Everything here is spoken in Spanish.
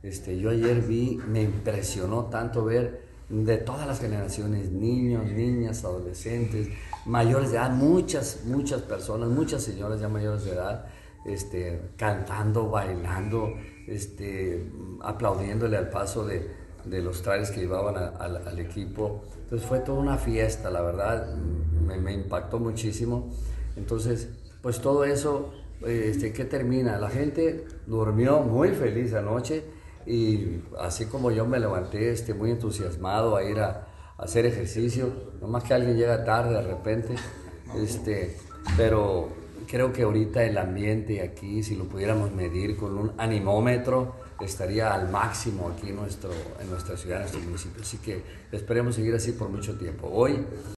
Yo ayer vi, me impresionó tanto ver de todas las generaciones, niños, niñas, adolescentes, mayores de edad, muchas personas, muchas señoras ya mayores de edad, cantando, bailando, aplaudiéndole al paso de los trajes que llevaban al equipo. Entonces fue toda una fiesta, la verdad, me impactó muchísimo. Entonces, pues todo eso, ¿qué termina? La gente durmió muy feliz anoche y así como yo me levanté muy entusiasmado a ir a hacer ejercicio, nomás que alguien llega tarde de repente, pero creo que ahorita el ambiente aquí, si lo pudiéramos medir con un anemómetro, estaría al máximo aquí en nuestra ciudad, en nuestro municipio. Así que esperemos seguir así por mucho tiempo. Hoy